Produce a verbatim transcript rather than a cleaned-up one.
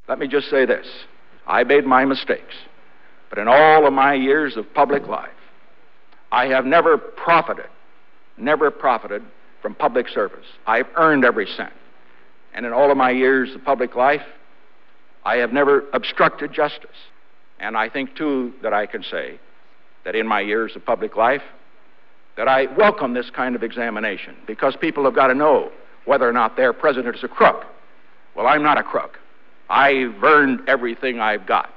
Let me just say this. I made my mistakes, but in all of my years of public life, I have never profited, never profited from public service. I've earned every cent. And in all of my years of public life, I have never obstructed justice. And I think, too, that I can say that in my years of public life, that I welcome this kind of examination, because people have got to know whether or not their president is a crook. Well, I'm not a crook. I've earned everything I've got.